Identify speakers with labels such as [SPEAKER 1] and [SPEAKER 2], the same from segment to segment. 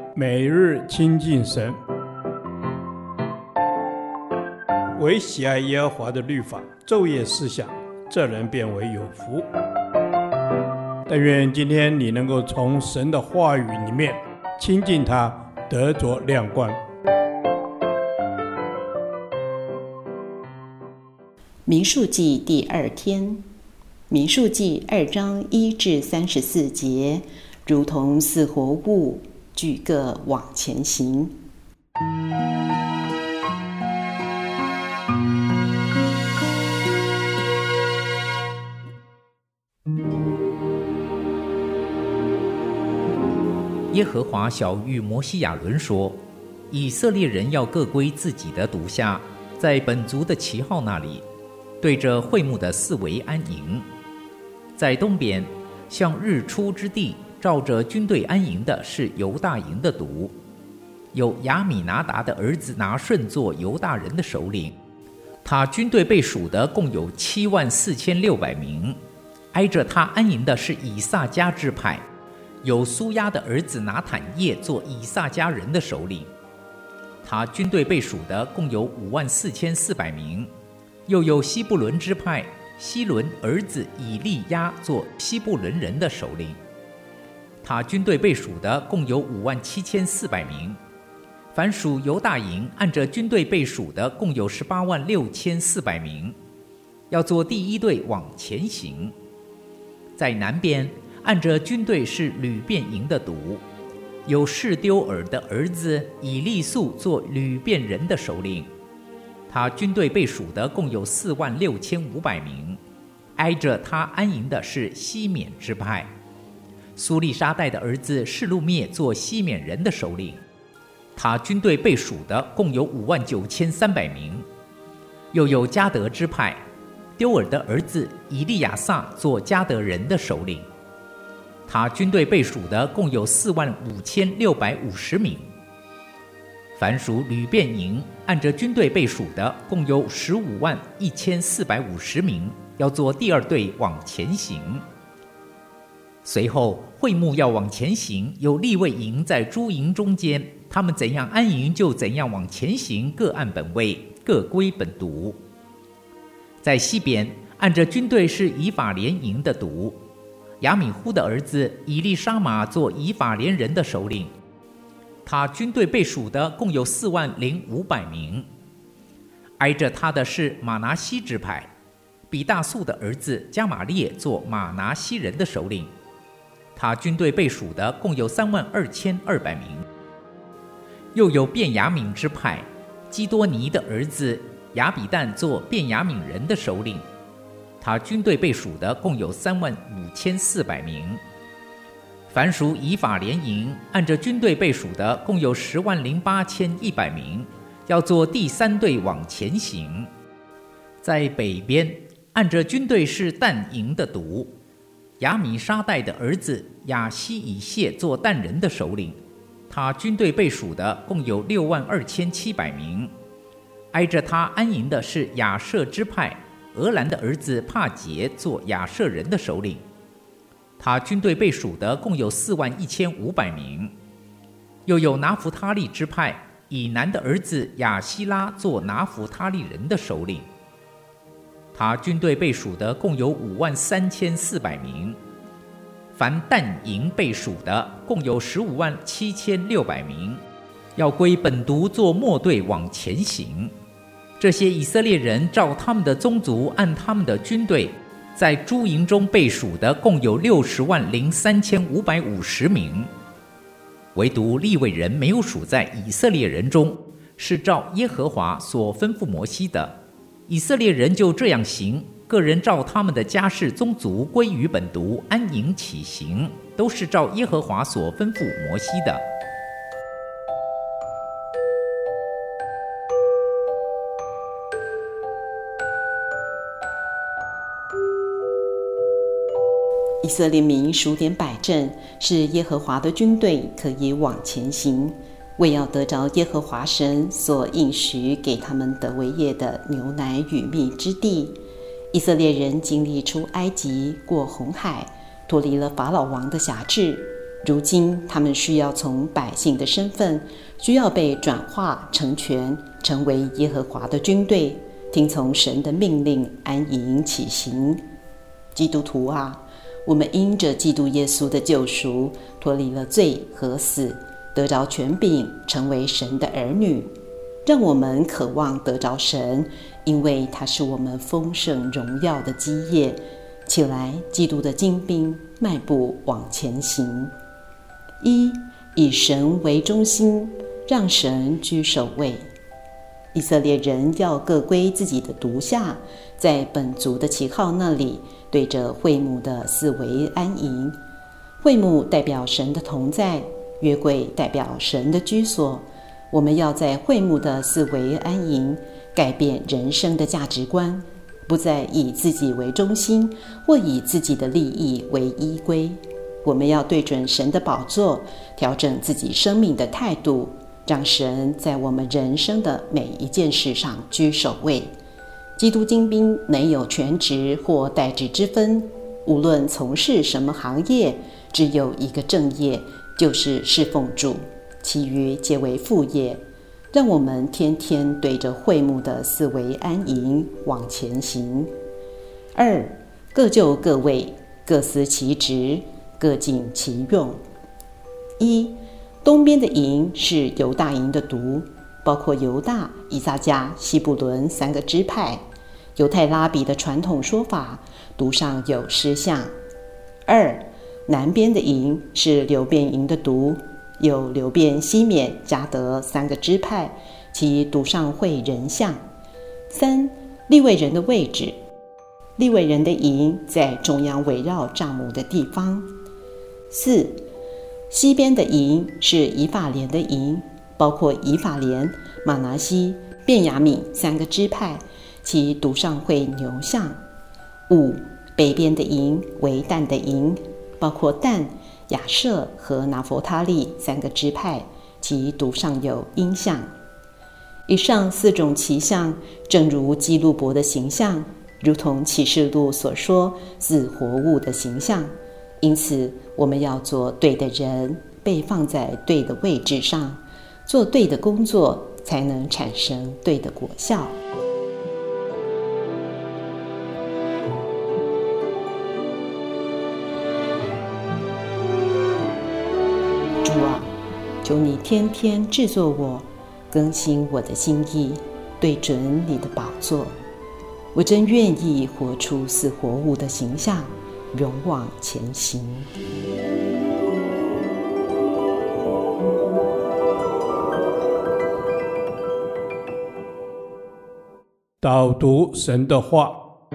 [SPEAKER 1] 每日亲近神，唯喜爱耶和华的律法，昼夜思想，这人变为有福。但愿今天你能够从神的话语里面亲近他，得着亮光。
[SPEAKER 2] 民数记第2天，民数记2章1至34节，如同似活物，俱各往前行。
[SPEAKER 3] 耶和华晓谕摩西亚伦说，以色列人要各归自己的独下，在本族的旗号那里，对着会幕的四围安营。在东边向日出之地照着军队安营的是犹大营的族，有亚米拿达的儿子拿顺做犹大人的首领，他军队被数的共有74600名。挨着他安营的是以萨迦支派，有苏亚的儿子拿坦叶做以萨迦人的首领，他军队被数的共有54400名。又有西布伦支派，西伦儿子以利亚做西布伦人的首领，他军队被数的共有57400名。凡属犹大营按着军队被数的共有186400名，要做第一队往前行。在南边按着军队是吕便营的族，有示丢尔的儿子以利素做吕便人的首领，他军队被数的共有46500名。挨着他安营的是西缅支派，苏利沙代的儿子示路灭做西缅人的首领，他军队被数的共有59300名。又有迦得支派，丢尔的儿子以利亚撒做迦得人的首领，他军队被数的共有45650名。凡属吕便营按着军队被数的共有151450名，要做第二队往前行。随后会幕要往前行，有利未营在诸营中间，他们怎样安营就怎样往前行，各按本位，各归本族。在西边按着军队是以法莲营的族，亚米忽的儿子以利沙玛做以法莲人的首领，他军队被数的共有40500名。挨着他的是马拿西支派，比大素的儿子加玛列做马拿西人的首领，他军队被数的共有32200名。又有便雅悯支派，基多尼的儿子亚比旦做便雅悯人的首领，他军队被数的共有35400名。凡属以法莲营按着军队被数的共有108100名，要做第三队往前行。在北边按着军队是但营的族，亚米沙代的儿子亚西以谢做但人的首领，他军队被数的共有62700名。挨着他安营的是亚舍支派，俄兰的儿子帕杰做亚舍人的首领，他军队被数的共有41500名。又有拿弗他利支派，以南的儿子亚希拉做拿弗他利人的首领，他军队被数的共有53400名。凡但营被数的共有157600名，要归本族做末队往前行。这些以色列人照他们的宗族按他们的军队，在诸营中被数的共有603550名。唯独利未人没有数在以色列人中，是照耶和华所吩咐摩西的。以色列人就这样行，个人照他们的家世宗族归于本族，安营起行，都是照耶和华所吩咐摩西的。
[SPEAKER 2] 以色列民数点摆阵，是耶和华的军队可以往前行，为要得着耶和华神所应许给他们得为业的牛奶与蜜之地。以色列人经历出埃及，过红海，脱离了法老王的辖制， 如今他们需要从百姓的身份，需要被转化成全，成为耶和华的军队，听从神的命令，安营起行。基督徒啊，我们因着基督耶稣的救赎，脱离了罪和死，得着权柄，成为神的儿女。让我们渴望得着神，因为他是我们丰盛荣耀的基业。起来，基督的精兵，迈步往前行。一，以神为中心，让神居首位。以色列人要各归自己的独下，在本族的旗号那里，对着会幕的四围安营。会幕代表神的同在，约柜代表神的居所。我们要在会幕的四围安营，改变人生的价值观，不再以自己为中心，或以自己的利益为依归。我们要对准神的宝座，调整自己生命的态度，让神在我们人生的每一件事上居首位。基督精兵没有全职或代职之分，无论从事什么行业，只有一个正业，就是侍奉主，其余皆为副业。让我们天天对着会幕的四围安营，往前行。二，各就各位，各司其职，各尽其用。一，东边的营是犹大营的族，包括犹大、以撒迦、西布伦三个支派。犹太拉比的传统说法，族上有10项。二，南边的营是流便营的族，有流便、西缅、迦得三个支派，其族上会人像。三，利未人的位置，利未人的营在中央围绕帐幕的地方。四，西边的营是以法莲的营，包括以法莲、马拿西、便雅悯三个支派，其族上会牛像。五，北边的营为但的营，包括但、亚设和拿弗他利三个支派，其族上有鹰像。以上4种旗象，正如基路伯的形象，如同启示录所说4活物的形象。因此，我们要做对的人，被放在对的位置上，做对的工作，才能产生对的果效。主啊，求你天天制作我，更新我的心意，对准你的宝座。我真愿意活出4活物的形象，勇往前行。
[SPEAKER 1] 导读神的话。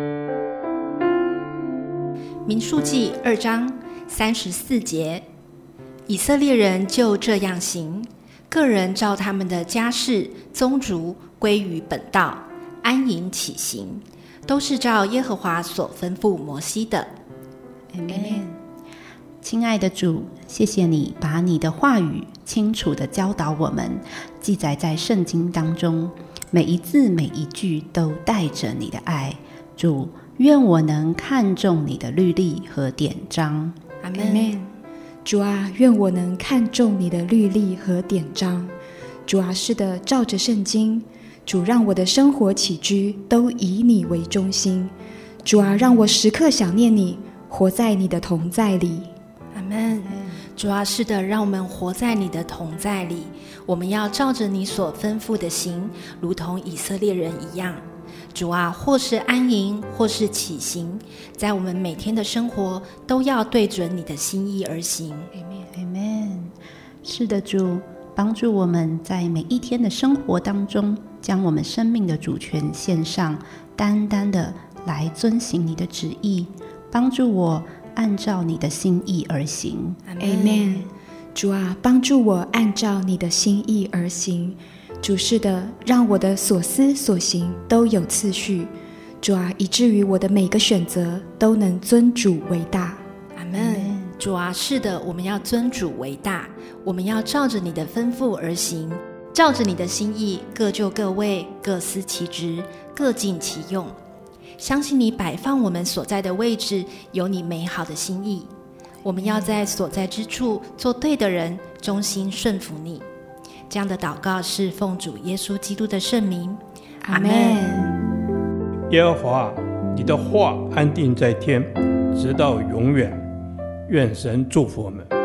[SPEAKER 4] 民数记2章34节，以色列人就这样行，个人照他们的家世宗族归于本道，安营起行，都是照耶和华所吩咐摩西的。
[SPEAKER 5] Amen。亲爱的主，谢谢你把你的话语清楚地教导我们，记载在圣经当中，每一字每一句都带着你的爱。主，愿我能看重你的律例和典章。
[SPEAKER 4] 阿们。
[SPEAKER 6] 主啊，愿我能看重你的律例和典章。主啊，是的，照着圣经，主让我的生活起居都以你为中心。主啊，让我时刻想念你，活在你的同在里。
[SPEAKER 4] 阿们。主啊，是的，让我们活在你的同在里，我们要照着你所吩咐的行，如同以色列人一样。主啊，或是安营，或是起行，在我们每天的生活都要对准你的心意而行。
[SPEAKER 5] Amen。是的，主，帮助我们在每一天的生活当中，将我们生命的主权献上，单单的来遵行你的旨意，帮助我按照你的心意而行。
[SPEAKER 6] Amen。主啊，帮助我按照你的心意而行。主，是的，让我的所思所行都有次序。主啊，以至于我的每个选择都能尊主为大。
[SPEAKER 4] 阿们。主啊，是的，我们要尊主为大，我们要照着你的吩咐而行，照着你的心意，各就各位，各司其职，各尽其用。相信你摆放我们所在的位置，有你美好的心意。 我们要在所在之处做对的人，忠心顺服你。这样的祷告是奉主耶稣基督的圣名，
[SPEAKER 5] 阿们。
[SPEAKER 1] 耶和华，你的话安定在天，直到永远。愿神祝福我们。